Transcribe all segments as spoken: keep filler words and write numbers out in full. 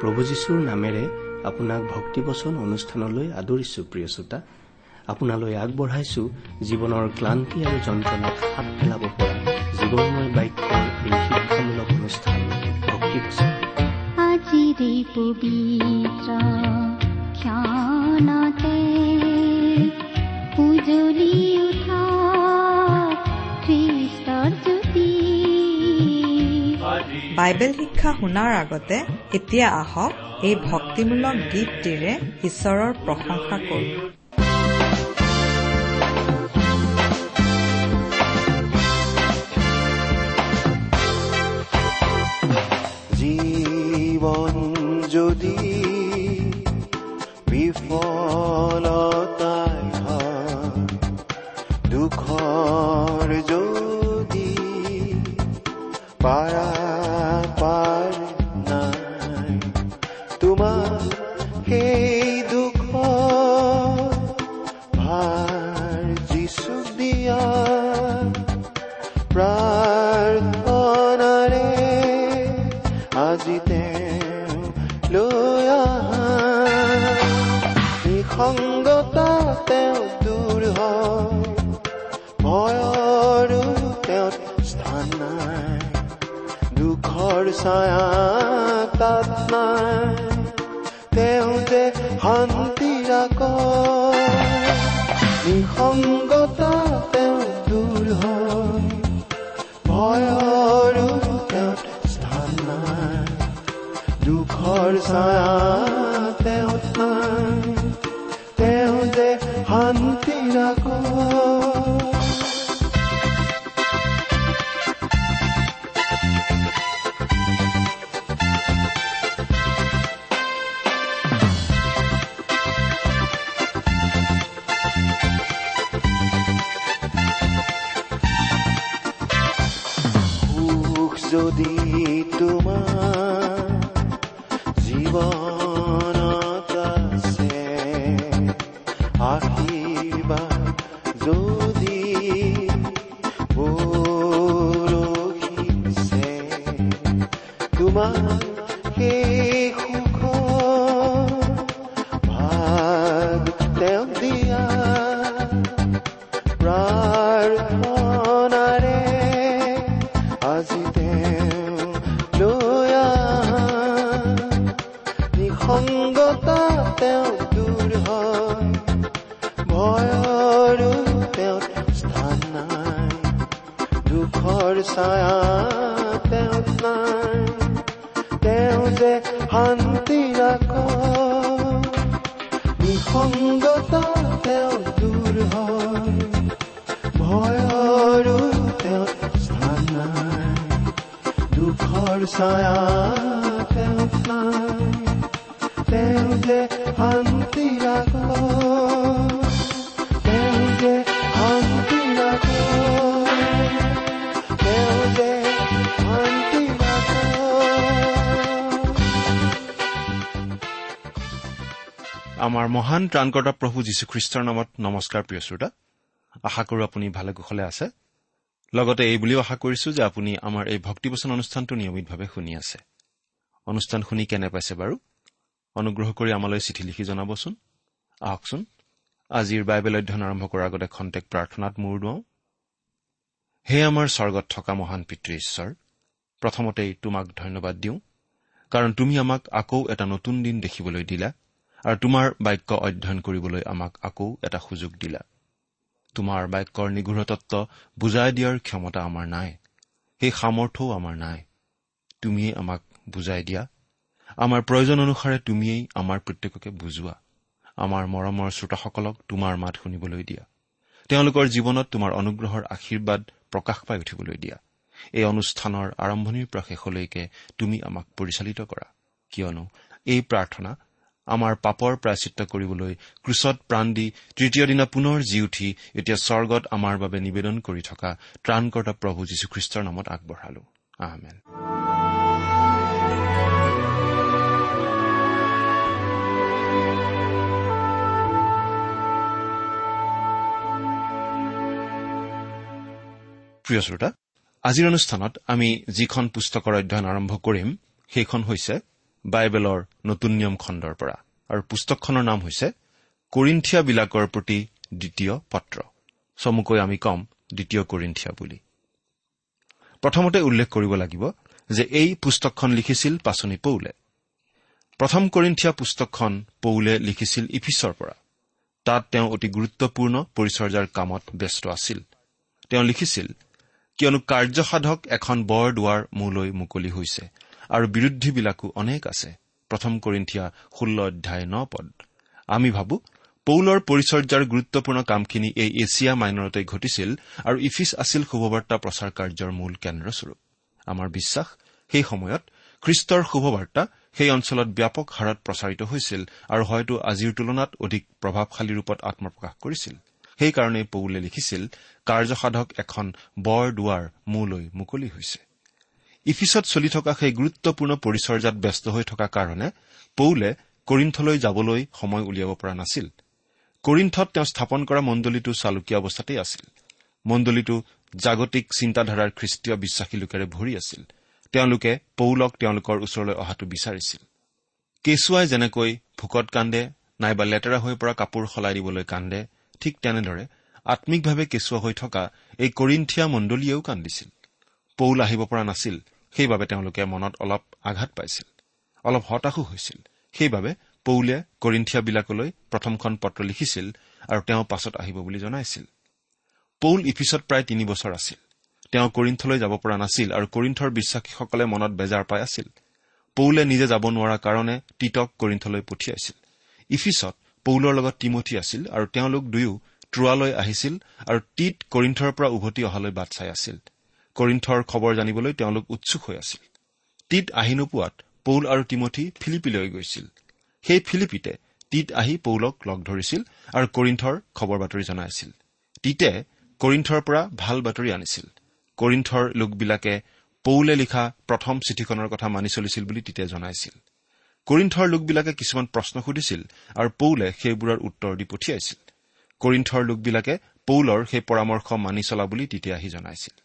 প্ৰভু যীশুৰ নামেৰে আপোনাক ভক্তিবচন অনুষ্ঠানলৈ আদৰিছো। প্ৰিয় শ্ৰোতা, আপোনালৈ আগবঢ়াইছো জীৱনৰ ক্লান্তি আৰু যন্ত্ৰণাত হাত পেলাব পৰা জীৱনময় বাক্যৰ এই শিক্ষামূলক অনুষ্ঠান ভক্তিবচন। আজিৰে পবিত্ৰ ক্ষণতে উজলি উঠা খ্ৰীষ্টৰ জ্যোতি। বাইবেল শিক্ষা শুনাৰ আগতে এতিয়া আহক এই ভক্তিমূলক গীতটিৰে ঈশ্বৰৰ প্ৰশংসা কৰোঁ। জীৱন যদি বিফলতাই হয়, দুখৰ যদি পাৰা পাৰ নাই, তোমাৰ সেই দুখ ভাৰ যিচুক দিয়া প্ৰাৰ্থনাৰে আজি তেওঁ লৈ আহা। নিসংগতা তেওঁ দূৰ হয়, ভয়ৰো তেওঁ স্থান নাই, দুখৰ ছায়া তাত নাই, তেওঁ যে শান্তি ৰাখ। নিসংগতা তেওঁ দূৰ হয়, ভয়ৰো তেওঁ স্থান নাই, দুখৰ ছায়া তেওঁ নাই, তেওঁ যে শান্তি ৰাখ। যদি তোমাৰ জীৱনত আছে, আশীৰ্বাদ যদি বৰষিছে, তোমাৰ সেই সুখ ভাগ তেওঁ দিয়া প্ৰাৰ্থনাৰে আজি তেওঁ লৈ আহা। নিসংগতা তেওঁ দূৰ হয়, ভয়ৰো তেওঁ স্থান নাই, দুখৰ ছায়া তেওঁ নাই, তেওঁ যে শান্তি ৰাখ। নিসংগতা তেওঁ দূৰ হয়, ভয়ৰো তেওঁ স্থান নাই, দুখৰ ছায়া তেওঁ নাই, তেওঁ যে শান্তি ৰাখ, তেওঁ যে শান্তি ৰাখ, তেওঁ যে শান্তি ৰাখ। আমাৰ মহান ত্ৰাণকৰ্তা প্ৰভু যীশুখ্ৰীষ্টৰ নামত নমস্কাৰ। প্ৰিয় শ্ৰোতা, আশা কৰো আপুনি ভালে কুশলে আছে। লগতে এই বুলিও আশা কৰিছো যে আপুনি আমাৰ এই ভক্তিবচন অনুষ্ঠানটো নিয়মিতভাৱে শুনি আছে। অনুষ্ঠান শুনি কেনে পাইছে বাৰু? অনুগ্ৰহ কৰি আমালৈ চিঠি লিখি জনাবচোন। আহকচোন আজিৰ বাইবেল অধ্যয়ন আৰম্ভ কৰাৰ আগতে খন্তেক প্ৰাৰ্থনাত মূৰ দুৱাওঁ। হে আমাৰ স্বৰ্গত থকা মহান পিতৃ ঈশ্বৰ, প্ৰথমতেই তোমাক ধন্যবাদ দিওঁ, কাৰণ তুমি আমাক আকৌ এটা নতুন দিন দেখিবলৈ দিলা আৰু তোমাৰ বাক্য অধ্যয়ন কৰিবলৈ আমাক আকৌ এটা সুযোগ দিলা। তোমাৰ বাক্যৰ নিগূঢ় তত্ত্ব বুজাই দিয়াৰ ক্ষমতা আমাৰ নাই, সেই সামৰ্থ্যও আমাৰ নাই। তুমিয়েই আমাক বুজাই দিয়া, আমাৰ প্ৰয়োজন অনুসাৰে তুমিয়েই আমাৰ প্ৰত্যেককে বুজোৱা। আমাৰ মৰমৰ শ্ৰোতাসকলক তোমাৰ মাত শুনিবলৈ দিয়া, তেওঁলোকৰ জীৱনত তোমাৰ অনুগ্ৰহৰ আশীৰ্বাদ প্ৰকাশ পাই উঠিবলৈ দিয়া। এই অনুষ্ঠানৰ আৰম্ভণিৰ পৰা শেষলৈকে তুমি আমাক পৰিচালিত কৰা, কিয়নো এই প্ৰাৰ্থনা আমাৰ পাপৰ প্ৰায়শ্চিত্ত কৰিবলৈ ক্ৰুচত প্ৰাণ দি তৃতীয় দিনা পুনৰ জি উঠি এতিয়া স্বৰ্গত আমাৰ বাবে নিবেদন কৰি থকা ত্ৰাণকৰ্তা প্ৰভু যীশুখ্ৰীষ্টৰ নামত আগবঢ়ালো। আমেন। প্ৰিয় শ্ৰোতা, আজিৰ অনুষ্ঠানত আমি যিখন পুস্তকৰ অধ্যয়ন আৰম্ভ কৰিম সেইখন হৈছে বাইবেলৰ নতুন নিয়ম খণ্ডৰ পৰা, আৰু পুস্তকখনৰ নাম হৈছে কৰিন্থিয়াবিলাকৰ প্ৰতি দ্বিতীয় পত্ৰ। চমুকৈ আমি কম দ্বিতীয় কৰিন্থিয়া বুলি। প্ৰথমতে উল্লেখ কৰিব লাগিব যে এই পুস্তকখন লিখিছিল পাচনি পৌলে। প্ৰথম কৰিন্থিয়া পুস্তকখন পৌলে লিখিছিল ইফিছৰ পৰা। তাত তেওঁ অতি গুৰুত্বপূৰ্ণ পৰিচৰ্যাৰ কামত ব্যস্ত আছিল। তেওঁ লিখিছিল, কিয়নো কাৰ্যসাধক এখন বৰ দুৱাৰ মোলৈ মুকলি হৈছে আৰু বিৰুদ্ধীবিলাকো অনেক আছে। প্ৰথম কৰিন্থিয়া ষোল্ল অধ্যায় ন পদ। আমি ভাবো পৌলৰ পৰিচৰ্যাৰ গুৰুত্বপূৰ্ণ কামখিনি এই এছিয়া মাইনৰতে ঘটিছিল আৰু ইফিছ আছিল শুভবাৰ্তা প্ৰচাৰ কাৰ্যৰ মূল কেন্দ্ৰস্বৰূপ। আমাৰ বিশ্বাস, সেই সময়ত খ্ৰীষ্টৰ শুভবাৰ্তা সেই অঞ্চলত ব্যাপক হাৰত প্ৰচাৰিত হৈছিল আৰু হয়তো আজিৰ তুলনাত অধিক প্ৰভাৱশালী ৰূপত আত্মপ্ৰকাশ কৰিছিল। সেইকাৰণে পৌলে লিখিছিল, কাৰ্যসাধক এখন বৰ দুৱাৰ মোলৈ মুকলি হৈছে। ইফিছত চলি থকা সেই গুৰুত্বপূৰ্ণ পৰিচৰ্যাত ব্যস্ত হৈ থকা কাৰণে পৌলে কৰিন্থলৈ যাবলৈ সময় উলিয়াব পৰা নাছিল। কৰিন্থত তেওঁ স্থাপন কৰা মণ্ডলীটো চালুকীয়া অৱস্থাতেই আছিল। মণ্ডলীটো জাগতিক চিন্তাধাৰাৰ খ্ৰীষ্টীয় বিশ্বাসী লোকেৰে ভৰি আছিল। তেওঁলোকে পৌলক তেওঁলোকৰ ওচৰলৈ অহাটো বিচাৰিছিল। কেঁচুৱাই যেনেকৈ ভোকত কান্দে নাইবা লেতেৰা হৈ পৰা কাপোৰ সলাই দিবলৈ কান্দে, ঠিক তেনেদৰে আত্মিকভাৱে কেঁচুৱা হৈ থকা এই কৰিন্থিয়া মণ্ডলীয়েও কান্দিছিল। পৌল আহিব পৰা নাছিল, সেইবাবে তেওঁলোকে মনত অলপ আঘাত পাইছিল, অলপ হতাশো হৈছিল। সেইবাবে পৌলে কৰিন্থিয়াবিলাকলৈ প্ৰথমখন পত্ৰ লিখিছিল আৰু তেওঁ পাছত আহিব বুলি জনাইছিল। পৌল ইফিছত প্ৰায় তিনি বছৰ আছিল। তেওঁ কৰিন্থলৈ যাব পৰা নাছিল আৰু কৰিন্থৰ বিশ্বাসীসকলে মনত বেজাৰ পাই আছিল। পৌলে নিজে যাব নোৱাৰা কাৰণে তীতক কৰিন্থলৈ পঠিয়াইছিল। ইফিছত পৌলৰ লগত তিমথি আছিল আৰু তেওঁলোক দুয়ো ট্ৰোৱালৈ আহিছিল আৰু তীত কৰিন্থৰ পৰা উভতি অহালৈ বাট চাই আছিল। কৰিন্থৰ খবৰ জানিবলৈ তেওঁলোক উৎসুক হৈ আছিল। তীত আহি নোপোৱাত পৌল আৰু তিমথি ফিলিপিলৈ গৈছিল। সেই ফিলিপিতে তীত আহি পৌলক লগ ধৰিছিল আৰু কৰিন্থৰ খবৰ বাতৰি জনাইছিল। তীতে কৰিন্থৰ পৰা ভাল বাতৰি আনিছিল। কৰিন্থৰ লোকবিলাকে পৌলে লিখা প্ৰথম চিঠিখনৰ কথা মানি চলিছিল বুলি তীতে জনাইছিল। কৰিন্থৰ লোকবিলাকে কিছুমান প্ৰশ্ন সুধিছিল আৰু পৌলে সেইবোৰৰ উত্তৰ দি পঠিয়াইছিল। কৰিন্থৰ লোকবিলাকে পৌলৰ সেই পৰামৰ্শ মানি চলা বুলি তীতে আহি জনাইছিল।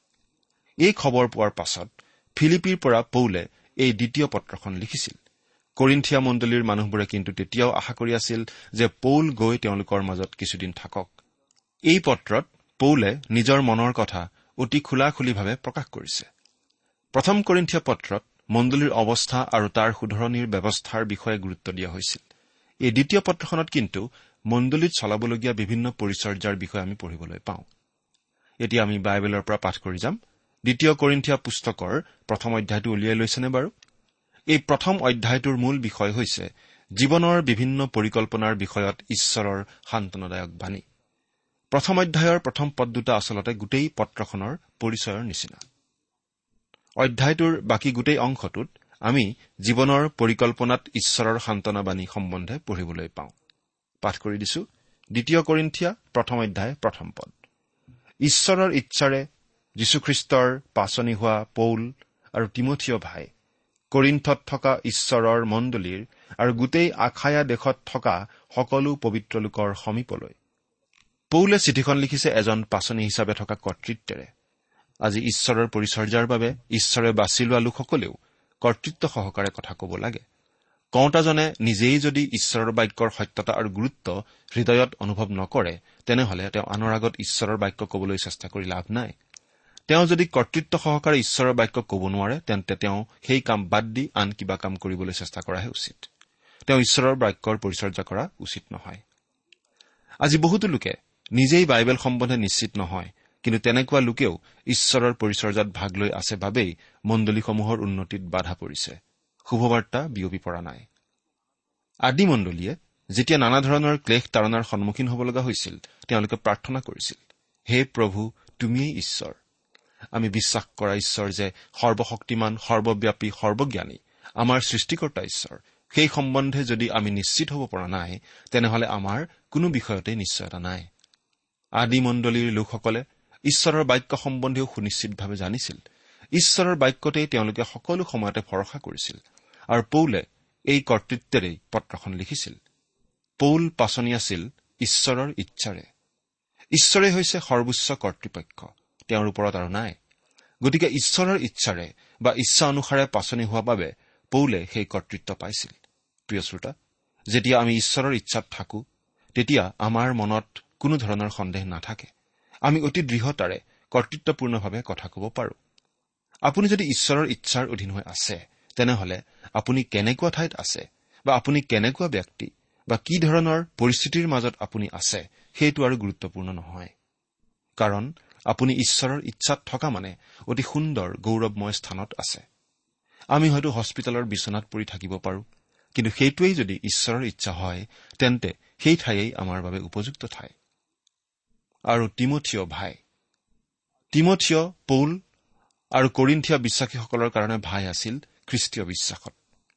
এই খবৰ পোৱাৰ পাছত ফিলিপিৰ পৰা পৌলে এই দ্বিতীয় পত্ৰখন লিখিছিল। কৰিন্থিয়া মণ্ডলীৰ মানুহবোৰে কিন্তু তেতিয়াও আশা কৰি আছিল যে পৌল গৈ তেওঁলোকৰ মাজত কিছুদিন থাকক। এই পত্ৰত পৌলে নিজৰ মনৰ কথা অতি খোলাখুলিভাৱে প্ৰকাশ কৰিছে। প্ৰথম কৰিন্থিয়া পত্ৰত মণ্ডলীৰ অৱস্থা আৰু তাৰ শুধৰণিৰ ব্যৱস্থাৰ বিষয়ে গুৰুত্ব দিয়া হৈছিল। এই দ্বিতীয় পত্ৰখনত কিন্তু মণ্ডলীত চলাবলগীয়া বিভিন্ন পৰিচৰ্যাৰ বিষয়ে আমি পঢ়িবলৈ পাওঁ। এতিয়া আমি বাইবেলৰ পৰা পাঠ কৰি যাম। দ্বিতীয় কৰিন্থিয়া পুস্তকৰ প্ৰথম অধ্যায়টো উলিয়াই লৈছেনে বাৰু? এই প্ৰথম অধ্যায়টোৰ মূল বিষয় হৈছে জীৱনৰ বিভিন্ন পৰিকল্পনাৰ বিষয়ত ঈশ্বৰৰ সান্তনাদায়ক বাণী। প্ৰথম অধ্যায়ৰ প্ৰথম পদ দুটা আচলতে গোটেই পত্ৰখনৰ পৰিচয়ৰ নিচিনা। অধ্যায়টোৰ বাকী গোটেই অংশটোত আমি জীৱনৰ পৰিকল্পনাত ঈশ্বৰৰ সান্তনা বাণী সম্বন্ধে পঢ়িবলৈ পাওঁ। পাঠ কৰি দিছো। দ্বিতীয় কৰিন্থিয়া প্ৰথম অধ্যায় প্ৰথম পদ। ঈশ্বৰৰ ইচ্ছাৰে যীশুখ্ৰীষ্টৰ পাচনি হোৱা পৌল আৰু তিমথিয় ভাই, কৰিন্থত থকা ঈশ্বৰৰ মণ্ডলীৰ আৰু গোটেই আখায়া দেশত থকা সকলো পবিত্ৰ লোকৰ সমীপলৈ। পৌলে চিঠিখন লিখিছে এজন পাচনি হিচাপে থকা কৰ্তৃত্বেৰে। আজি ঈশ্বৰৰ পৰিচৰ্যাৰ বাবে ঈশ্বৰে বাছি লোৱা লোকসকলেও কৰ্তৃত্ব সহকাৰে কথা ক'ব লাগে। কওঁতাজনে নিজেই যদি ঈশ্বৰৰ বাক্যৰ সত্যতা আৰু গুৰুত্ব হৃদয়ত অনুভৱ নকৰে, তেনেহলে তেওঁ আনৰ আগত ঈশ্বৰৰ বাক্য ক'বলৈ চেষ্টা কৰি লাভ নাই। তেওঁ যদি কৰ্তৃত্ব সহকাৰে ঈশ্বৰৰ বাক্য ক'ব নোৱাৰে, তেন্তে তেওঁ সেই কাম বাদ দি আন কিবা কাম কৰিবলৈ চেষ্টা কৰাহে উচিত। তেওঁ ঈশ্বৰৰ বাক্যৰ পৰিচৰ্যা কৰা উচিত নহয়। আজি বহুতো লোকে নিজেই বাইবেল সম্বন্ধে নিশ্চিত নহয়, কিন্তু তেনেকুৱা লোকেও ঈশ্বৰৰ পৰিচৰ্যাত ভাগ লৈ আছে বাবেই মণ্ডলীসমূহৰ উন্নতিত বাধা পৰিছে, শুভবাৰ্তা বিয়পি পৰা নাই। আদি মণ্ডলীয়ে যেতিয়া নানা ধৰণৰ ক্লেশ তাৰণাৰ সন্মুখীন হ'ব লগা হৈছিল, তেওঁলোকে প্ৰাৰ্থনা কৰিছিল, হে প্ৰভু, তুমিয়েই ঈশ্বৰ। আমি বিশ্বাস কৰা ঈশ্বৰ যে সৰ্বশক্তিমান, সৰ্বব্যাপী, সৰ্বজ্ঞানী, আমাৰ সৃষ্টিকৰ্তা ঈশ্বৰ, সেই সম্বন্ধে যদি আমি নিশ্চিত হ'ব পৰা নাই, তেনেহলে আমাৰ কোনো বিষয়তে নিশ্চয়তা নাই। আদি মণ্ডলীৰ লোকসকলে ঈশ্বৰৰ বাক্য সম্বন্ধেও সুনিশ্চিতভাৱে জানিছিল। ঈশ্বৰৰ বাক্যতেই তেওঁলোকে সকলো সময়তে ভৰসা কৰিছিল আৰু পৌলে এই কৰ্তৃত্বেৰেই পত্ৰখন লিখিছিল। পৌল পাচনি আছিল ঈশ্বৰৰ ইচ্ছাৰে। ঈশ্বৰেই হৈছে সৰ্বোচ্চ কৰ্তৃপক্ষ, তেওঁৰ ওপৰত আৰু নাই। গতিকে ঈশ্বৰৰ ইচ্ছাৰে বা ইচ্ছা অনুসাৰে পাচনি হোৱা বাবে পৌলে সেই কৰ্তৃত্ব পাইছিল। প্ৰিয় শ্ৰোতা, যেতিয়া আমি ঈশ্বৰৰ ইচ্ছাত থাকো তেতিয়া আমাৰ মনত কোনো ধৰণৰ সন্দেহ নাথাকে। আমি অতি দৃঢ়তাৰে কৰ্তৃত্বপূৰ্ণভাৱে কথা ক'ব পাৰো। আপুনি যদি ঈশ্বৰৰ ইচ্ছাৰ অধীন হৈ আছে তেনেহলে আপুনি কেনেকুৱা ঠাইত আছে বা আপুনি কেনেকুৱা ব্যক্তি বা কি ধৰণৰ পৰিস্থিতিৰ মাজত আপুনি আছে সেইটো আৰু গুৰুত্বপূৰ্ণ নহয়। কাৰণ আপুনি ঈশ্বৰৰ ইচ্ছাত থকা মানে অতি সুন্দৰ গৌৰৱময় স্থানত আছে। আমি হয়তো হস্পিটেলৰ বিচনাত পৰি থাকিব পাৰো, কিন্তু সেইটোৱেই যদি ঈশ্বৰৰ ইচ্ছা হয় তেন্তে সেই ঠাইয়েই আমাৰ বাবে উপযুক্ত ঠাই। আৰু তিমথিয় ভাই, তিমথিয় পৌল আৰু কৰিন্থিয়া বিশ্বাসীসকলৰ কাৰণে ভাই আছিল খ্ৰীষ্টীয় বিশ্বাসত।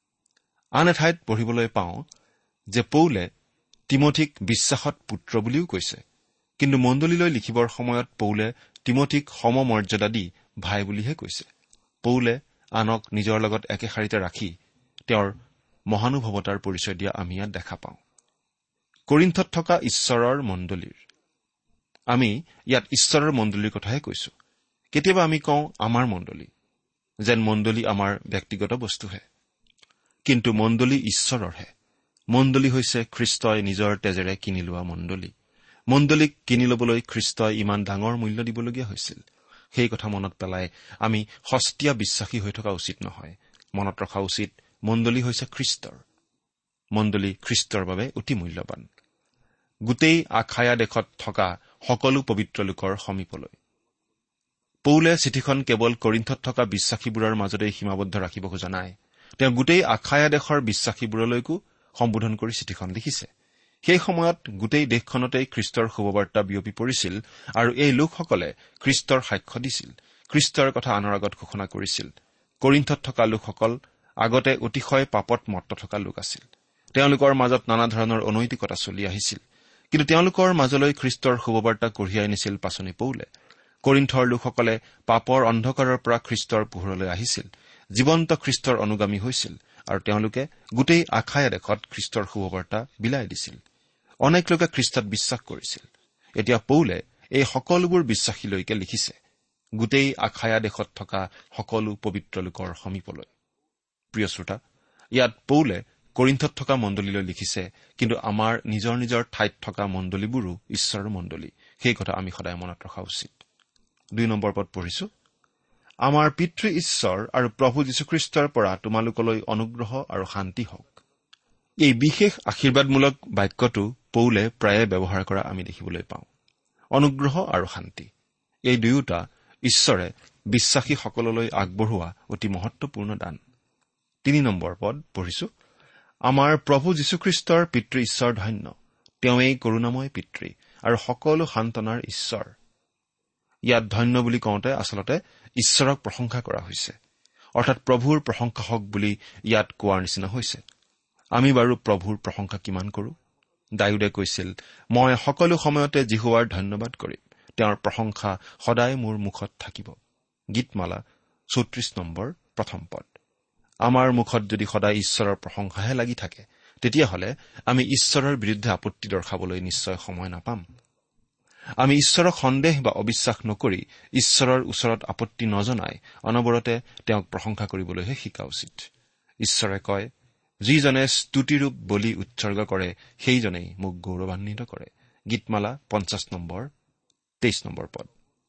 আন এঠাইত পঢ়িবলৈ পাওঁ যে পৌলে তিমথিক বিশ্বাসত পুত্ৰ বুলিও কৈছে, কিন্তু মণ্ডলীলৈ লিখিবৰ সময়ত পৌলে তিমথিক সমমৰ্যাদা দি ভাই বুলিহে কৈছে। পৌলে আনক নিজৰ লগত একে শাৰীতে ৰাখি তেওঁৰ মহানুভৱতাৰ পৰিচয় দিয়া আমি ইয়াত দেখা পাওঁ। কৰিন্থত থকা ঈশ্বৰৰ মণ্ডলীৰ, আমি ইয়াত ঈশ্বৰৰ মণ্ডলীৰ কথাহে কৈছো। কেতিয়াবা আমি কওঁ আমাৰ মণ্ডলী, যেন মণ্ডলী আমাৰ ব্যক্তিগত বস্তুহে, কিন্তু মণ্ডলী ঈশ্বৰৰহে। মণ্ডলী হৈছে খ্ৰীষ্টই নিজৰ তেজেৰে কিনি লোৱা মণ্ডলী। মণ্ডলীক কিনি ল'বলৈ খ্ৰীষ্টই ইমান ডাঙৰ মূল্য দিবলগীয়া হৈছিল। সেই কথা মনত পেলাই আমি সস্তীয়া বিশ্বাসী হৈ থকা উচিত নহয়। মনত ৰখা উচিত মণ্ডলী হৈছে খ্ৰীষ্টৰ। মণ্ডলী খ্ৰীষ্টৰ বাবে অতি মূল্যৱান। গোটেই আখায়া দেশত থকা সকলো পবিত্ৰ লোকৰ সমীপলৈ। পৌলে চিঠিখন কেৱল কৰিন্থত থকা বিশ্বাসীবোৰৰ মাজতেই সীমাবদ্ধ ৰাখিব খোজা নাই। তেওঁ গোটেই আখায়া দেশৰ বিশ্বাসীবোৰলৈকো সম্বোধন কৰি চিঠিখন লিখিছে। সেই সময়ত গোটেই দেশখনতেই খ্ৰীষ্টৰ শুভবাৰ্তা বিয়পি পৰিছিল আৰু এই লোকসকলে খ্ৰীষ্টৰ সাক্ষ্য দিছিল, খ্ৰীষ্টৰ কথা আনৰ আগত ঘোষণা কৰিছিল। কৰিন্থত থকা লোকসকল আগতে অতিশয় পাপত মত্ত থকা লোক আছিল। তেওঁলোকৰ মাজত নানা ধৰণৰ অনৈতিকতা চলি আহিছিল, কিন্তু তেওঁলোকৰ মাজলৈ খ্ৰীষ্টৰ শুভবাৰ্তা কঢ়িয়াই নিছিল পাচনি পৌলে। কৰিন্থৰ লোকসকলে পাপৰ অন্ধকাৰৰ পৰা খ্ৰীষ্টৰ পোহৰলৈ আহিছিল, জীৱন্ত খ্ৰীষ্টৰ অনুগামী হৈছিল আৰু তেওঁলোকে গোটেই আখায়া দেশত খ্ৰীষ্টৰ শুভবাৰ্তা বিলাই দিছিল। অনেক লোকে খ্ৰীষ্টত বিশ্বাস কৰিছিল। এতিয়া পৌলে এই সকলোবোৰ বিশ্বাসীলৈকে লিখিছে, গোটেই আখায়া দেশত থকা সকলো পবিত্ৰ লোকৰ সমীপলৈ। প্ৰিয় শ্ৰোতা, ইয়াত পৌলে কৰিন্থত থকা মণ্ডলীলৈ লিখিছে, কিন্তু আমাৰ নিজৰ নিজৰ ঠাইত থকা মণ্ডলীবোৰো ঈশ্বৰৰ মণ্ডলী। সেই কথা আমি সদায় মনত ৰখা উচিত। দুই নম্বৰ পদ পঢ়িছো, আমাৰ পিতৃ ঈশ্বৰ আৰু প্ৰভু যীশুখ্ৰীষ্টৰ পৰা তোমালোকলৈ অনুগ্ৰহ আৰু শান্তি হওক। এই বিশেষ আশীৰ্বাদমূলক বাক্যটো পৌলে প্ৰায়ে ব্যৱহাৰ কৰা আমি দেখিবলৈ পাওঁ। অনুগ্ৰহ আৰু শান্তি, এই দুয়োটা ঈশ্বৰে বিশ্বাসীসকললৈ আগবঢ়োৱা অতি মহত্বপূৰ্ণ দান। তিনি নম্বৰ পদ পঢ়িছো, আমাৰ প্ৰভু যীশুখ্ৰীষ্টৰ পিতৃ ঈশ্বৰ ধন্য, তেওঁৱেই কৰোণাময় পিতৃ আৰু সকলো সান্তনাৰ ঈশ্বৰ। ইয়াত ধন্য বুলি কওঁতে আচলতে ঈশ্বৰক প্ৰশংসা কৰা হৈছে, অৰ্থাৎ প্ৰভুৰ প্ৰশংসা হওক বুলি ইয়াত কোৱাৰ নিচিনা হৈছে। আমি বাৰু প্ৰভুৰ প্ৰশংসা কিমান কৰো? দায়ুদে কৈছিল, মই সকলো সময়তে জিহুৱাৰ ধন্যবাদ কৰিম, তেওঁৰ প্ৰশংসা সদায় মোৰ মুখত থাকিব। গীতমালা চৌত্ৰিশ নম্বৰ প্ৰথম পদ। আমাৰ মুখত যদি সদায় ঈশ্বৰৰ প্ৰশংসাহে লাগি থাকে তেতিয়াহ'লে আমি ঈশ্বৰৰ বিৰুদ্ধে আপত্তি দৰ্শাবলৈ নিশ্চয় সময় নাপাম। আমি ঈশ্বৰক সন্দেহ বা অবিশ্বাস নকৰি ঈশ্বৰৰ ওচৰত আপত্তি নজনাই অনবৰতে তেওঁক প্ৰশংসা কৰিবলৈহে শিকা উচিত। ঈশ্বৰে কয়, যিজনে স্তুতিৰূপ বলি উৎসৰ্গ কৰে সেইজনেই মোক গৌৰৱান্বিত কৰে। গীতমালা পঞ্চাছ নম্বৰ তেইছ নম্বৰ পদ।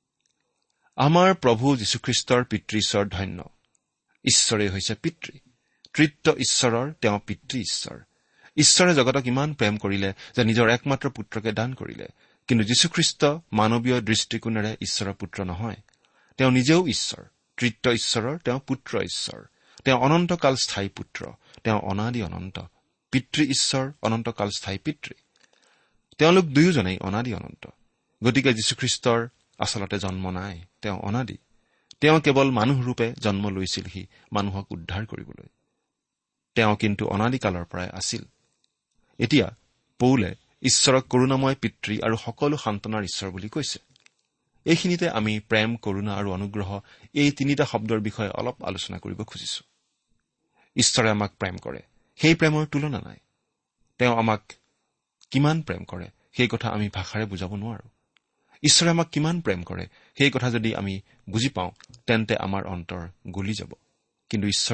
আমাৰ প্ৰভু যীশুখ্ৰীষ্টৰ পিতৃ ঈশ্বৰ ধন্য। ঈশ্বৰেই হৈছে পিতৃ, তৃত্ব ঈশ্বৰৰ তেওঁ পিতৃ ঈশ্বৰ। ঈশ্বৰে জগতক ইমান প্ৰেম কৰিলে যে নিজৰ একমাত্ৰ পুত্ৰকে দান কৰিলে, কিন্তু যীশুখ্ৰীষ্ট মানৱীয় দৃষ্টিকোণেৰে ঈশ্বৰৰ পুত্ৰ নহয়। তেওঁ নিজেও ঈশ্বৰ, তৃত্ব ঈশ্বৰৰ তেওঁ পুত্ৰ ঈশ্বৰ। তেওঁ অনন্তকাল স্থায়ী পুত্ৰ, তেওঁ অনাদি অনন্ত। পিতৃ ঈশ্বৰ, অনন্তকাল স্থায়ী পিতৃ। তেওঁলোক দুয়োজনেই অনাদি অনন্ত। গতিকে যীশুখ্ৰীষ্টৰ আচলতে জন্ম নাই, তেওঁ অনাদি। তেওঁ কেৱল মানুহৰূপে জন্ম লৈছিলহি মানুহক উদ্ধাৰ কৰিবলৈ। তেওঁ কিন্তু অনাদিকালৰ পৰাই আছিল। এতিয়া পৌলে ঈশ্বৰক কৰোণাময় পিতৃ আৰু সকলো সান্তনাৰ ঈশ্বৰ বুলি কৈছে। এইখিনিতে আমি প্ৰেম, কৰোণা আৰু অনুগ্ৰহ এই তিনিটা শব্দৰ বিষয়ে অলপ আলোচনা কৰিব খুজিছো। ঈশ্বৰে আমাক প্ৰেম কৰে, সেই প্ৰেমৰ তুলনা নাই। তেওঁ আমাক কিমান প্ৰেম কৰে সেই কথা আমি ভাষাৰে বুজাব নোৱাৰো। ঈশ্বৰে আমাক কিমান প্ৰেম কৰে সেই কথা যদি আমি বুজি পাওঁ তেন্তে আমাৰ অন্তৰ গলি যাব। কিন্তু ঈশ্বৰে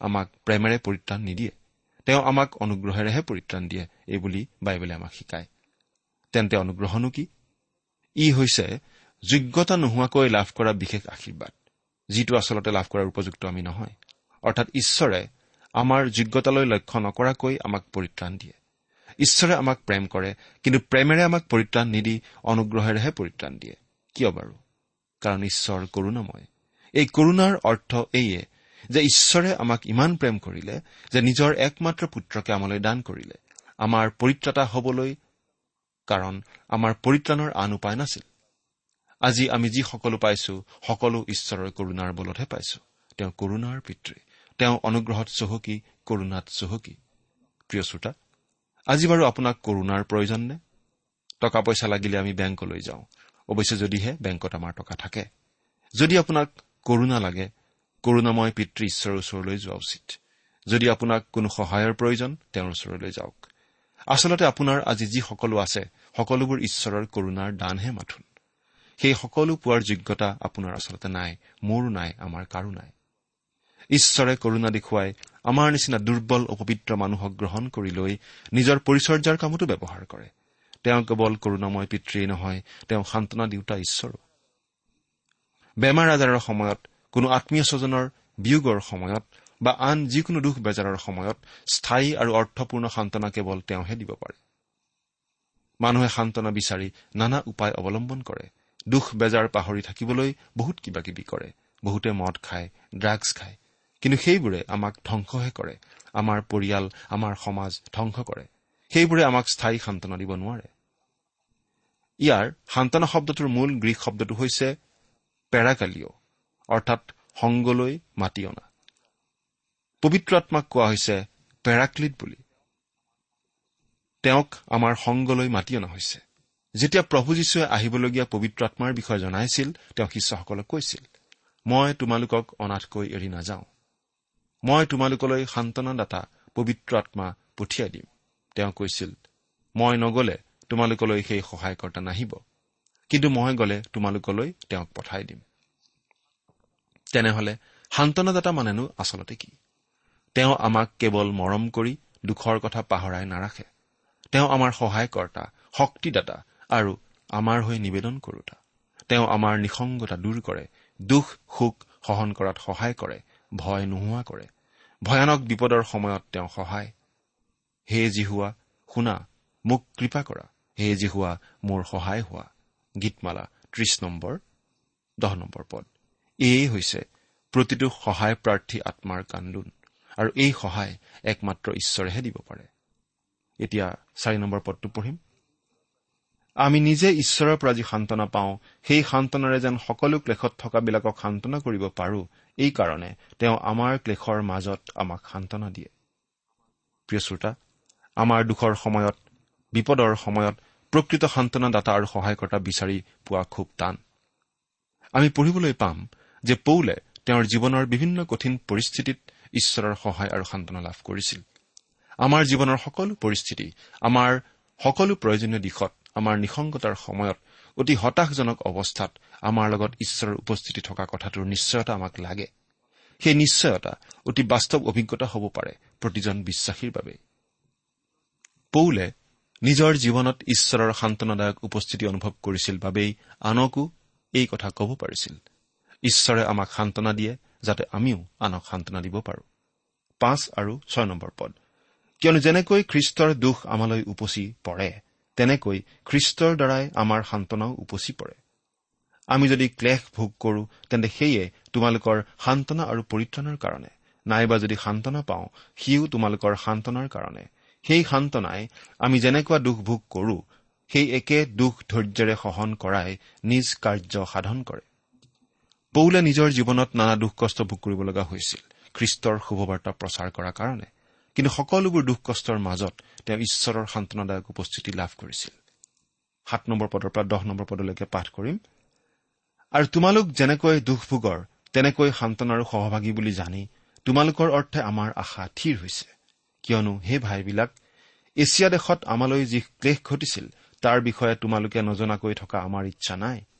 আমাক প্ৰেমেৰে পৰিত্ৰাণ নিদিয়ে। তেওঁ আমাক অনুগ্ৰহেৰেহে পৰিত্ৰাণ দিয়ে এইবুলি বাইবেলে আমাক শিকায়। তেন্তে অনুগ্ৰহনো কি? ই হৈছে যোগ্যতা নোহোৱাকৈ লাভ কৰা বিশেষ আশীৰ্বাদ, যিটো আচলতে লাভ কৰাৰ উপযুক্ত আমি নহয়। অৰ্থাৎ ঈশ্বৰে আমাৰ যোগ্যতালৈ লক্ষ্য নকৰাকৈ আমাক পৰিত্ৰাণ দিয়ে। ঈশ্বৰে আমাক প্ৰেম কৰে, কিন্তু প্ৰেমেৰে আমাক পৰিত্ৰাণ নিদি অনুগ্ৰহেৰেহে পৰিত্ৰাণ দিয়ে। কিয় বাৰু? কাৰণ ঈশ্বৰ কৰুণাময়। এই কৰুণাৰ অৰ্থ এইয়ে যে ঈশ্বৰে আমাক ইমান প্ৰেম কৰিলে যে নিজৰ একমাত্ৰ পুত্ৰকে আমালৈ দান কৰিলে, আমাৰ পৰিত্ৰাতা হবলৈ, কাৰণ আমাৰ পৰিত্ৰাণৰ আন উপায় নাছিল। আজি আমি যি সকলো পাইছো, সকলো ঈশ্বৰৰ কৰুণাৰ বলতহে পাইছো। তেওঁ কৰুণাৰ পিতৃ, তেওঁ অনুগ্ৰহত চহকী, কৰুণাত চহকী। প্ৰিয় শ্ৰোতা, আজি বাৰু আপোনাক কৰুণাৰ প্ৰয়োজন নে? টকা পইচা লাগিলে আমি বেংকলৈ যাওঁ, অৱশ্যে যদিহে বেংকত আমাৰ টকা থাকে। যদি আপোনাক কৰুণা লাগে, কৰুণাময় পিতৃ ঈশ্বৰৰ ওচৰলৈ যোৱা উচিত। যদি আপোনাক কোনো সহায়ৰ প্ৰয়োজন, তেওঁৰ ওচৰলৈ যাওক। আচলতে আপোনাৰ আজি যি সকলো আছে, সকলোবোৰ ঈশ্বৰৰ কৰুণাৰ দানহে মাথোন। সেই সকলো পোৱাৰ যোগ্যতা আপোনাৰ আচলতে নাই, মোৰো নাই, আমাৰ কাৰো নাই। ঈশ্বৰে কৰুণা দেখুৱাই আমাৰ নিচিনা দুৰ্বল অপবিত্ৰ মানুহক গ্ৰহণ কৰি লৈ নিজৰ পৰিচৰ্যাৰ কামতো ব্যৱহাৰ কৰে। তেওঁ কেৱল কৰুণাময় পিতৃয়েই নহয়, তেওঁ সান্তনা দিওঁতা ঈশ্বৰো। বেমাৰ আজাৰৰ সময়ত, কোনো আত্মীয় স্বজনৰ বিয়োগৰ সময়ত বা আন যিকোনো দুখ বেজাৰৰ সময়ত স্থায়ী আৰু অৰ্থপূৰ্ণ সান্তনা কেৱল তেওঁহে দিব পাৰে। মানুহে সান্তনা বিচাৰি নানা উপায় অৱলম্বন কৰে। দুখ বেজাৰ পাহৰি থাকিবলৈ বহুত কিবা কিবি কৰে। বহুতে মদ খায়, ড্ৰাগছ খায়, কিন্তু সেইবোৰে আমাক ধ্বংসহে কৰে। আমাৰ পৰিয়াল, আমাৰ সমাজ ধ্বংস কৰে। সেইবোৰে আমাক স্থায়ী সান্তনা দিব নোৱাৰে। ইয়াৰ সান্তনা শব্দটোৰ মূল গ্ৰীক শব্দটো হৈছে পেৰাকালিঅ, অৰ্থাৎ সংগলৈ মাতি অনা। পবিত্ৰ আত্মাক কোৱা হৈছে পেৰাক্লিট বুলি। তেওঁক আমাৰ সংগলৈ মাতি অনা হৈছে। যেতিয়া প্ৰভু যীশুৱে আহিবলগীয়া পবিত্ৰ আত্মাৰ বিষয়ে জনাইছিল, তেওঁ শিষ্যসকলক কৈছিল, মই তোমালোকক অনাথকৈ এৰি নাযাওঁ। মই তোমালোকলৈ সান্তনাদাতা পবিত্ৰ আত্মা পঠিয়াই দিম। তেওঁ কৈছিল, মই নগলে তোমালোকলৈ সেই সহায়কৰ্তা নাহিব, কিন্তু মই গলে তোমালোকলৈ তেওঁক পঠাই দিম। তেনেহলে সান্তনাদাতা মানেনো আচলতে কি? তেওঁ আমাক কেৱল মৰম কৰি দুখৰ কথা পাহৰাই নাৰাখে। তেওঁ আমাৰ সহায়কৰ্তা, শক্তিদাতা আৰু আমাৰ হৈ নিবেদন কৰোতা। তেওঁ আমাৰ নিসংগতা দূৰ কৰে, দুখ সুখ সহন কৰাত সহায় কৰে, ভয় নোহোৱা কৰে। ভয়ানক বিপদৰ সময়ত তেওঁ সহায়। হে জিহুৱা, শুনা, মোক কৃপা কৰা। হে জিহুৱা, মোৰ সহায় হোৱা। গীতমালা ত্ৰিশ নম্বৰ দহ নম্বৰ পদ। এয়ে হৈছে প্ৰতিটো সহায় প্ৰাৰ্থী আত্মাৰ কান্দোন, আৰু এই সহায় একমাত্ৰ ঈশ্বৰেহে দিব পাৰে। এতিয়া চাৰি নম্বৰ পদটো পঢ়িম। আমি নিজে ঈশ্বৰৰ পৰা যি সান্তনা পাওঁ, সেই সান্তনাৰে যেন সকলো ক্লেশত থকাবিলাকক সান্তনা কৰিব পাৰো, এই কাৰণে তেওঁ আমাৰ ক্লেশৰ মাজত আমাক সান্তনা দিয়ে। প্ৰিয় শ্ৰোতা, আমাৰ দুখৰ সময়ত, বিপদৰ সময়ত প্ৰকৃত সান্তনাদাতা আৰু সহায়কৰ্তা বিচাৰি পোৱা খুব টান। আমি পঢ়িবলৈ পাম যে পৌলে তেওঁৰ জীৱনৰ বিভিন্ন কঠিন পৰিস্থিতিত ঈশ্বৰৰ সহায় আৰু সান্তনা লাভ কৰিছিল। আমাৰ জীৱনৰ সকলো পৰিস্থিতি, আমাৰ সকলো প্ৰয়োজনীয় দিশত, আমাৰ নিসংগতাৰ সময়ত, অতি হতাশজনক অৱস্থাত আমাৰ লগত ঈশ্বৰৰ উপস্থিতি থকা কথাটোৰ নিশ্চয়তা আমাক লাগে। সেই নিশ্চয়তা অতি বাস্তৱ অভিজ্ঞতা হ'ব পাৰে প্ৰতিজন বিশ্বাসীৰ বাবে। পৌলে নিজৰ জীৱনত ঈশ্বৰৰ সান্তনাদায়ক উপস্থিতি অনুভৱ কৰিছিল বাবেই আনকো এই কথা ক'ব পাৰিছিল। ঈশ্বৰে আমাক সান্তনা দিয়ে যাতে আমিও আনক সান্তনা দিব পাৰো। পাঁচ আৰু ছয় নম্বৰ পদ। কিয়নো যেনেকৈ খ্ৰীষ্টৰ দুখ আমালৈ উপচি পৰে, তেনেকৈ খ্ৰীষ্টৰ দ্বাৰাই আমাৰ সান্তনাও উপচি পৰে। আমি যদি ক্লেশ ভোগ কৰো, তেন্তে সেয়ে তোমালোকৰ সান্তনা আৰু পৰিত্ৰাণৰ কাৰণে, নাইবা যদি সান্তনা পাওঁ, সিও তোমালোকৰ সান্তনাৰ কাৰণে। সেই সান্তনাই আমি যেনেকুৱা দুখ ভোগ কৰো, সেই একে দুখ ধৈৰ্যেৰে সহন কৰাই নিজ কাৰ্য সাধন কৰে। পৌলে নিজৰ জীৱনত নানা দুখ কষ্ট ভোগ কৰিব লগা হৈছিল খ্ৰীষ্টৰ শুভবাৰ্তা প্ৰচাৰ কৰাৰ কাৰণে, কিন্তু সকলোবোৰ দুখ কষ্টৰ মাজত তেওঁ ঈশ্বৰৰ সান্তনাদায়ক উপস্থিতি লাভ কৰিছিল। সাত নম্বৰ পদৰ পৰা দহ নম্বৰ পদলৈকে পাঠ কৰিম। আৰু তোমালোক যেনেকৈ দুখ ভোগৰ, তেনেকৈ সান্তনাৰো সহভাগী বুলি জানি তোমালোকৰ অৰ্থে আমাৰ আশা থিৰ হৈছে। কিয়নো হে ভাইবিলাক, এছিয়া দেশত আমালৈ যি ক্লেশ ঘটিছিল তাৰ বিষয়ে তোমালোকে নজনাকৈ থকা আমাৰ ইচ্ছা নাই।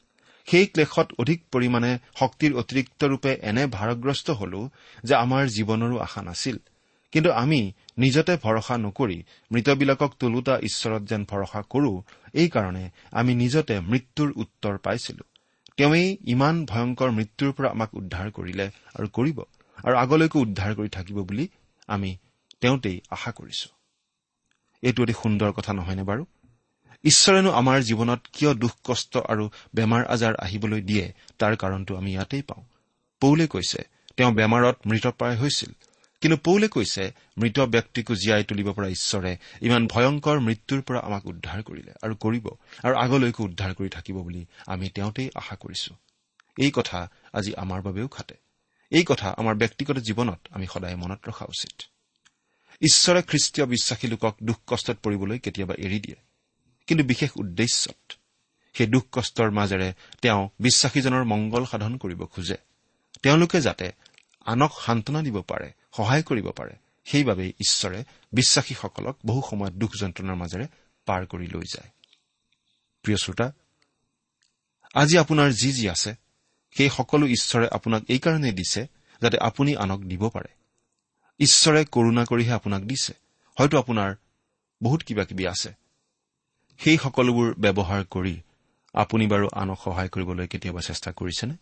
সেই ক্লেশত অধিক পৰিমাণে শক্তিৰ অতিৰিক্ত ৰূপে এনে ভাৰগ্ৰস্ত হলো যে আমাৰ জীৱনৰো আশা নাছিল। কিন্তু আমি নিজতে ভৰসা নকৰি মৃতবিলাকক তোলোতা ঈশ্বৰত যেন ভৰসা কৰো, এই কাৰণে আমি নিজতে মৃত্যুৰ উত্তৰ পাইছিলো। তেওঁৱেই ইমান ভয়ংকৰ মৃত্যুৰ পৰা আমাক উদ্ধাৰ কৰিলে আৰু কৰিব, আৰু আগলৈকো উদ্ধাৰ কৰি থাকিব বুলি আমি তেওঁতেই আশা কৰিছো। এইটো অতি সুন্দৰ কথা নহয়নে বাৰু? ঈশ্বৰেনো আমাৰ জীৱনত কিয় দুখ কষ্ট আৰু বেমাৰ আজাৰ আহিবলৈ দিয়ে, তাৰ কাৰণটো আমি ইয়াতেই পাওঁ। পৌলে কৈছে তেওঁ বেমাৰত মৃতপ্ৰায় হৈছিল, কিন্তু পৌলে কৈছে মৃত ব্যক্তিকো জীয়াই তুলিব পৰা ঈশ্বৰে ইমান ভয়ংকৰ মৃত্যুৰ পৰা আমাক উদ্ধাৰ কৰিলে আৰু কৰিব, আৰু আগলৈকো উদ্ধাৰ কৰি থাকিব বুলি আমি তেওঁতেই আশা কৰিছো। এই কথা আজি আমাৰ বাবেও খাটে। এই কথা আমাৰ ব্যক্তিগত জীৱনত আমি সদায় মনত ৰখা উচিত। ঈশ্বৰে খ্ৰীষ্টীয় বিশ্বাসী লোকক দুখ কষ্টত পৰিবলৈ কেতিয়াবা এৰি দিয়ে, কিন্তু বিশেষ উদ্দেশ্যত। সেই দুখ কষ্টৰ মাজেৰে তেওঁ বিশ্বাসীজনৰ মংগল সাধন কৰিব খোজে। তেওঁলোকে যাতে আনক সান্তনা দিব পাৰে, সহায় কৰিব পাৰে, সেইবাবে ঈশ্বৰে বিশ্বাসীসকলক বহু সময়ত দুখ যন্ত্ৰণাৰ মাজেৰে পাৰ কৰি লৈ যায়। প্ৰিয় শ্ৰোতা, আজি আপোনাৰ যি যি আছে সেই সকলো ঈশ্বৰে আপোনাক এইকাৰণে দিছে যাতে আপুনি আনক দিব পাৰে। ঈশ্বৰে কৰুণা কৰিহে আপোনাক দিছে। হয়তো আপোনাৰ বহুত কিবা কিবি আছে, সেই সকলোবোৰ ব্যৱহাৰ কৰি আপুনি বাৰু আনক সহায় কৰিবলৈ কেতিয়াবা চেষ্টা কৰিছেনে?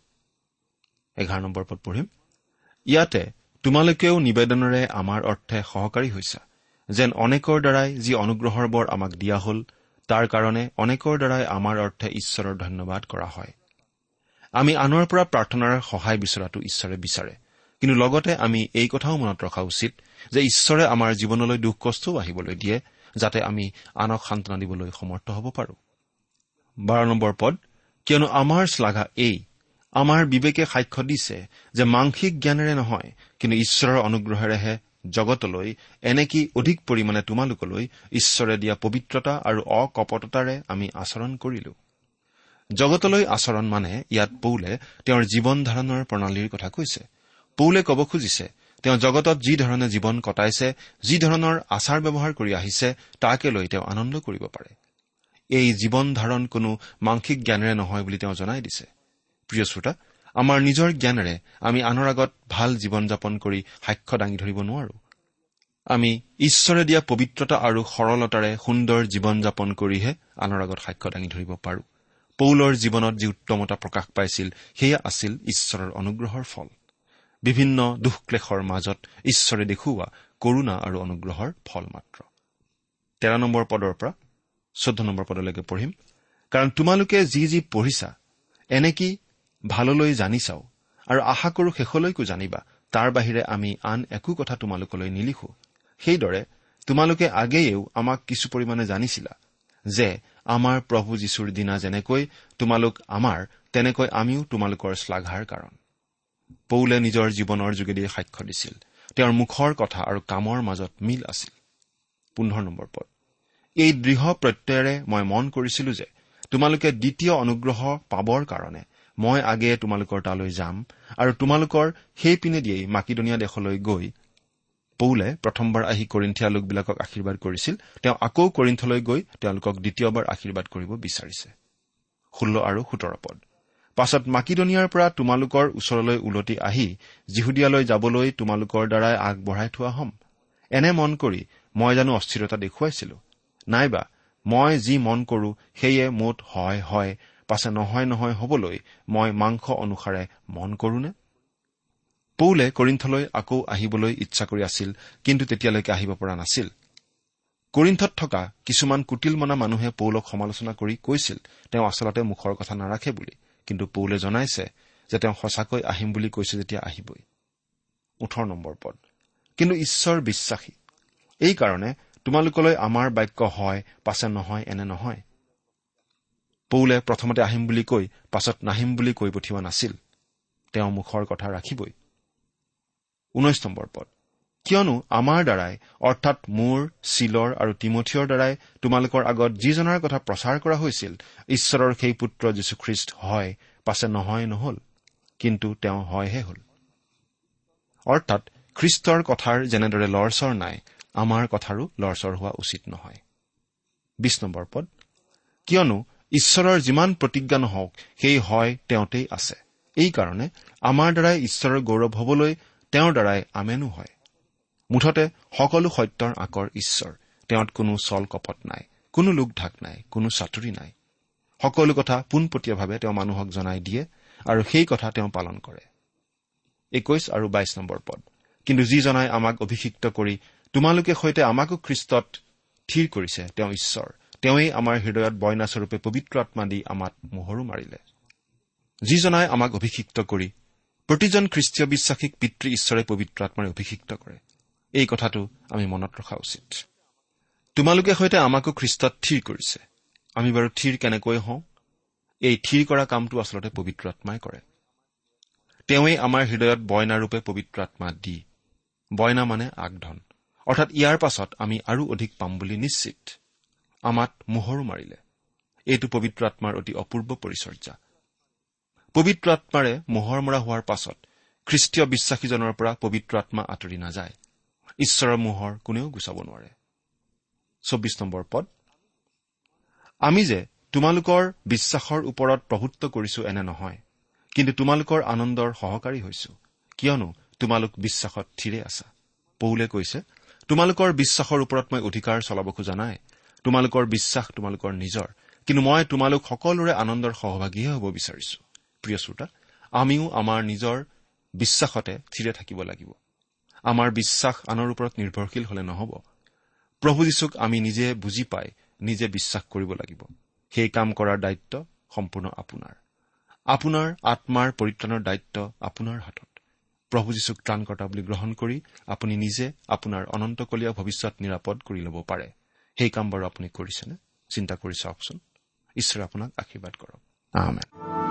এঘাৰ নম্বৰ পদ পঢ়িম। ইয়াতে তোমালোকেও নিবেদনেৰে আমাৰ অৰ্থে সহকাৰী হৈছা, যেন অনেকৰ দ্বাৰাই যি অনুগ্ৰহৰ বৰ আমাক দিয়া হল, তাৰ কাৰণে অনেকৰ দ্বাৰাই আমাৰ অৰ্থে ঈশ্বৰৰ ধন্যবাদ কৰা হয়। আমি আনৰ পৰা প্ৰাৰ্থনাৰ সহায় বিচৰাটো ঈশ্বৰে বিচাৰে, কিন্তু লগতে আমি এই কথাও মনত ৰখা উচিত যে ঈশ্বৰে আমাৰ জীৱনলৈ দুখ কষ্টও আহিবলৈ দিয়ে, যাতে আমি আনক সান্তনা দিবলৈ সমৰ্থ হ'ব পাৰো। বাৰ নম্বৰ পদ। কিয়নো আমাৰ শ্লাঘা এই, আমাৰ বিবেকে সাক্ষ্য দিছে যে মাংসিক জ্ঞানেৰে নহয়, কিন্তু ঈশ্বৰৰ অনুগ্ৰহেৰেহে জগতলৈ এনেকি অধিক পৰিমাণে তোমালোকলৈ ঈশ্বৰে দিয়া পবিত্ৰতা আৰু অকপটতাৰে আমি আচৰণ কৰিলো। জগতলৈ আচৰণ মানে ইয়াত পৌলে তেওঁৰ জীৱন ধাৰণৰ প্ৰণালীৰ কথা কৈছে। পৌলে ক'ব খুজিছে তেওঁ জগতত যি ধৰণে জীৱন কটাইছে, যি ধৰণৰ আচাৰ ব্যৱহাৰ কৰি আহিছে, তাকে লৈ তেওঁ আনন্দ কৰিব পাৰে। এই জীৱন ধাৰণ কোনো মাংসিক জ্ঞানেৰে নহয় বুলি তেওঁ জনাই দিছে। প্ৰিয় শ্ৰোতা, আমাৰ নিজৰ জ্ঞানেৰে আমি আনৰ আগত ভাল জীৱন যাপন কৰি সাক্ষ্য দাঙি ধৰিব নোৱাৰো। আমি ঈশ্বৰে দিয়া পবিত্ৰতা আৰু সৰলতাৰে সুন্দৰ জীৱন যাপন কৰিহে আনৰ আগত সাক্ষ্য দাঙি ধৰিব পাৰো। পৌলৰ জীৱনত যি উত্তমতা প্ৰকাশ পাইছিল, সেয়া আছিল ঈশ্বৰৰ অনুগ্ৰহৰ ফল। বিভিন্ন দুখ ক্লেশৰ মাজত ঈশ্বৰে দেখুওৱা কৰুণা আৰু অনুগ্ৰহৰ ফল মাত্ৰ। তেৰ নম্বৰ পদৰ পৰা চৈধ্য নম্বৰ পদলৈকে পঢ়িম। কাৰণ তোমালোকে যি যি পঢ়িছা এনেকি ভাললৈ জানি চাও, আৰু আশা কৰো শেষলৈকো জানিবা, তাৰ বাহিৰে আমি আন একো কথা তোমালোকলৈ নিলিখো। সেইদৰে তোমালোকে আগেয়েও আমাক কিছু পৰিমাণে জানিছিলা যে আমাৰ প্ৰভু যীশুৰ দিনা যেনেকৈ তোমালোক আমাৰ, তেনেকৈ আমিও তোমালোকৰ শ্লাঘাৰ কাৰণ। পৌলে নিজৰ জীৱনৰ যোগেদি সাক্ষ্য দিছিল। তেওঁৰ মুখৰ কথা আৰু কামৰ মাজত মিল আছিল। পোন্ধৰ নম্বৰ পদ। এই দৃঢ় প্ৰত্যয়েৰে মই মন কৰিছিলো যে তোমালোকে দ্বিতীয় অনুগ্ৰহ পাবৰ কাৰণে মই আগেয়ে তোমালোকৰ তালৈ যাম, আৰু তোমালোকৰ সেই পিনে দিয়েই মাকিদনিয়া দেশলৈ গৈ পৌলে প্ৰথমবাৰ আহি কৰিন্থিয়া লোকবিলাকক আশীৰ্বাদ কৰিছিল। তেওঁ আকৌ কৰিন্থলৈ গৈ তেওঁলোকক দ্বিতীয়বাৰ আশীৰ্বাদ কৰিব বিচাৰিছে। ষোল্ল আৰু সোতৰ পদ। পাছত মাকিদনিয়াৰ পৰা তোমালোকৰ ওচৰলৈ উলটি আহি যিহুদিয়ালৈ যাবলৈ তোমালোকৰ দ্বাৰাই আগবঢ়াই থোৱা হম। এনে মন কৰি মই জানো অস্থিৰতা দেখুৱাইছিলো? নাইবা মই যি মন কৰো সেয়ে মোত হয় হয়, পাছে নহয় নহয় হবলৈ মই মাংস অনুসাৰে মন কৰোনে? পৌলে কৰিন্থলৈ আকৌ আহিবলৈ ইচ্ছা কৰি আছিল, কিন্তু তেতিয়ালৈকে আহিব পৰা নাছিল। কৰিন্থত থকা কিছুমান কুটিল মনা মানুহে পৌলক সমালোচনা কৰি কৈছিল তেওঁ আচলতে মুখৰ কথা নাৰাখে বুলি, কিন্তু পৌলে জনাইছে যে তেওঁ সঁচাকৈ আহিম বুলি কৈছে যেতিয়া আহিবই। ওঠৰ নম্বৰ পদ। কিন্তু ঈশ্বৰ বিশ্বাসী, এই কাৰণে তোমালোকলৈ আমাৰ বাক্য হয়, পাছে নহয় এনে নহয়। পৌলে প্ৰথমতে আহিম বুলি কৈ পাছত নাহিম বুলি কৈ পঠিওৱা নাছিল। তেওঁ মুখৰ কথা ৰাখিবই। ঊনৈশ নম্বৰ পদ। কিয়নো আমাৰ দ্বাৰাই, অৰ্থাৎ মোৰ, চিলৰ আৰু তিমথিয়ৰ দ্বাৰাই তোমালোকৰ আগত যিজনাৰ কথা প্ৰচাৰ কৰা হৈছিল, ঈশ্বৰৰ সেই পুত্ৰ যীশুখ্ৰীষ্ট হয়, পাছে নহয় নহল, কিন্তু তেওঁ হয়হে হল। অৰ্থাৎ খ্ৰীষ্টৰ কথাৰ যেনেদৰে লৰচৰ নাই, আমাৰ কথাৰো লৰচৰ হোৱা উচিত নহয়। বিশ নম্বৰ পদ। কিয়নো ঈশ্বৰৰ যিমান প্ৰতিজ্ঞা নহওক সেই হয় তেওঁতেই আছে। এই কাৰণে আমাৰ দ্বাৰাই ঈশ্বৰৰ গৌৰৱ হবলৈ তেওঁৰ দ্বাৰাই আমেনো হয়। মুঠতে সকলো সত্যৰ আকৰ ঈশ্বৰ। তেওঁত কোনো চল কপট নাই, কোনো লোক ঢাক নাই, কোনো চাতুৰি নাই। সকলো কথা পোনপটীয়াভাৱে তেওঁ মানুহক জনাই দিয়ে আৰু সেই কথা তেওঁ পালন কৰে। একৈশ আৰু বাইশ নম্বৰ পদ। কিন্তু যি জনাই আমাক অভিষিক্ত কৰি তোমালোকে সৈতে আমাকো খ্ৰীষ্টত থিৰ কৰিছে তেওঁ ঈশ্বৰ। তেওঁৱেই আমাৰ হৃদয়ত বইনাস্বৰূপে পবিত্ৰ আত্মা দি আমাক মোহৰো মাৰিলে। যি জনাই আমাক অভিষিক্ত কৰি প্ৰতিজন খ্ৰীষ্টীয় বিশ্বাসীক পিতৃ ঈশ্বৰে পবিত্ৰ আত্মাৰে অভিষিক্ত কৰে। এই কথাটো আমি মনত ৰখা উচিত। তোমালোকে সৈতে আমাকো খ্ৰীষ্টত থিৰ কৰিছে। আমি বাৰু থিৰ কেনেকৈ হওঁ? এই থিৰ কৰা কামটো আচলতে পবিত্ৰ আত্মাই কৰে। তেওঁৱেই আমাৰ হৃদয়ত বইনাৰূপে পবিত্ৰ আত্মা দি, বইনা মানে আগধন, অৰ্থাৎ ইয়াৰ পাছত আমি আৰু অধিক পাম বুলি নিশ্চিত। আমাক মোহৰো মাৰিলে। এইটো পবিত্ৰ আত্মাৰ অতি অপূৰ্ব পৰিচৰ্যা। পবিত্ৰ আত্মাৰে মোহৰ মৰা হোৱাৰ পাছত খ্ৰীষ্টীয় বিশ্বাসীজনৰ পৰা পবিত্ৰ আত্মা আঁতৰি নাযায়। ঈশ্বৰৰ মোহৰ কোনেও গুচাব নোৱাৰে। চৌবিশ নম্বৰ পদ। আমি যে তোমালোকৰ বিশ্বাসৰ ওপৰত প্ৰভুত্ব কৰিছো এনে নহয়, কিন্তু তোমালোকৰ আনন্দৰ সহকাৰী হৈছো, কিয়নো তোমালোক বিশ্বাসত থিৰে আছা। পৌলে কৈছে, তোমালোকৰ বিশ্বাসৰ ওপৰত মই অধিকাৰ চলাব খোজা নাই। তোমালোকৰ বিশ্বাস তোমালোকৰ নিজৰ, কিন্তু মই তোমালোক সকলোৰে আনন্দৰ সহভাগীহে হ'ব বিচাৰিছো। প্ৰিয় শ্ৰোতা, আমিও আমাৰ নিজৰ বিশ্বাসতে থিৰে থাকিব লাগিব। আমাৰ বিশ্বাস আনৰ ওপৰত নিৰ্ভৰশীল হলে নহব। প্ৰভু যীশুক আমি নিজে বুজি পাই নিজে বিশ্বাস কৰিব লাগিব। সেই কাম কৰাৰ দায়িত্ব সম্পূৰ্ণ আপোনাৰ। আপোনাৰ আত্মাৰ পৰিত্ৰাণৰ দায়িত্ব আপোনাৰ হাতত। প্ৰভু যীশুক ত্ৰাণকৰ্তা বুলি গ্ৰহণ কৰি আপুনি নিজে আপোনাৰ অনন্তকলীয়া ভৱিষ্যত নিৰাপদ কৰি ল'ব পাৰে। সেই কাম বাৰু আপুনি কৰিছেনে? চিন্তা কৰি চাওকচোন। ঈশ্বৰে আপোনাক আশীৰ্বাদ কৰক। আমেন।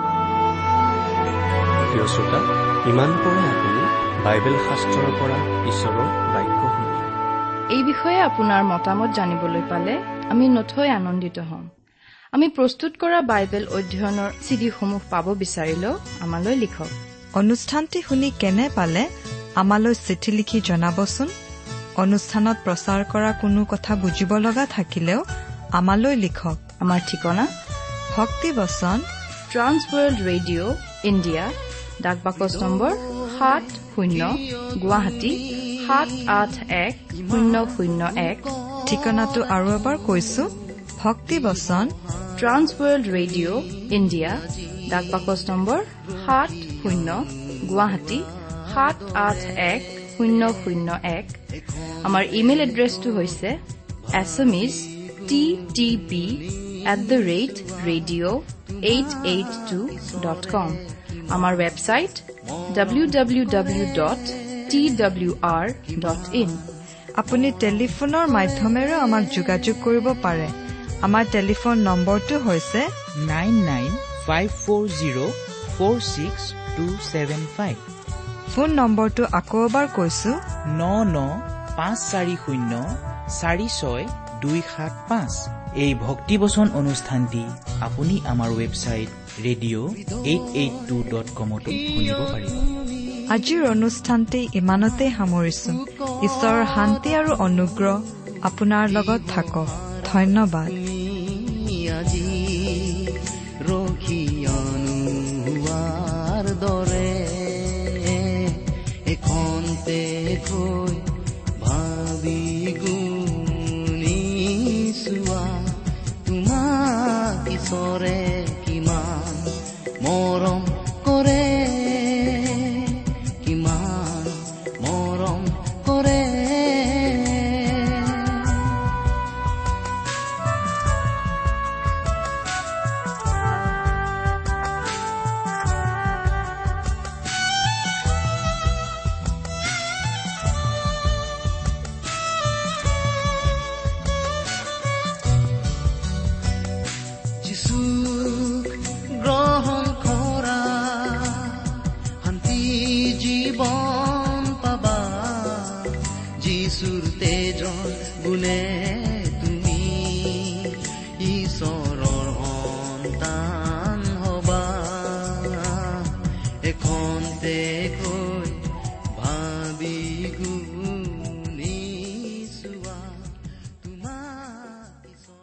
প্ৰিয় শ্ৰোতা, ইমান পৰে আপুনি বাইবেল শাস্ত্ৰৰ পৰা ঈশ্বৰৰ বাক্য শুনিলে। এই বিষয়ে আপোনাৰ মতামত জানিবলৈ পালে আমি নথৈ আনন্দিত হ'ম। আমি প্ৰস্তুত কৰা বাইবেল অধ্যয়নৰ চিডিসমূহ পাব বিচাৰিলেও আমালৈ লিখক। অনুষ্ঠানটি শুনি কেনে পালে আমালৈ চিঠি লিখি জনাবচোন। অনুষ্ঠানত প্ৰচাৰ কৰা কোনো কথা বুজিব লগা থাকিলেও আমালৈ লিখক। আমাৰ ঠিকনা ভক্তিবচন, ট্ৰান্স ৱৰ্ল্ড ৰেডিঅ' ইণ্ডিয়া, ডাক বাকচ নম্বৰ সাত শূন্য গুৱাহাটী সাত আঠ এক শূন্য শূন্য এক। ঠিকনাটো আৰু এবাৰ কৈছো, ভক্তিবচন, ট্ৰান্স ৱৰ্ল্ড ৰেডিঅ' ইণ্ডিয়া, ডাক বাকচ নম্বৰ সাত শূন্য গুৱাহাটী সাত আঠ এক শূন্য শূন্য এক। আমাৰ ইমেইল এড্ৰেছটো হৈছে এছএমইজ T T B at the rate radio' eight eight two dot com. আমাৰ website W W W dot T W R dot in. আপুনি টেলিফোনৰ মাধ্যমেৰে আমাক যোগাযোগ কৰিব পাৰে। আমাৰ টেলিফোন নম্বৰটো হৈছে nine nine five four zero' four six two seven five. Phone নম্বৰটো আকৌ এবাৰ কৈছো, ন ন পাঁচ চাৰি শূন্য চাৰি ছয় দুই সাত পাঁচ। এই ভক্তিবচন অনুষ্ঠানটি আপুনি আমাৰ website radio' eight eight two dot কমতো শুনিব পাৰিব। আজিৰ অনুষ্ঠানটি ইমানতে সামৰিছো। ঈশ্বৰৰ শান্তি আৰু অনুগ্ৰহ আপোনাৰ লগত থাকক। ধন্যবাদ। দৰে এখনতে গৈ ভাবি গুণি চোৱা তোমাক ঈশ্বৰে কিমান মৰম কৰে, কিমান মৰম কৰে। গুণে তুমি ঈশ্বৰৰ সন্তান হবা, এখনতে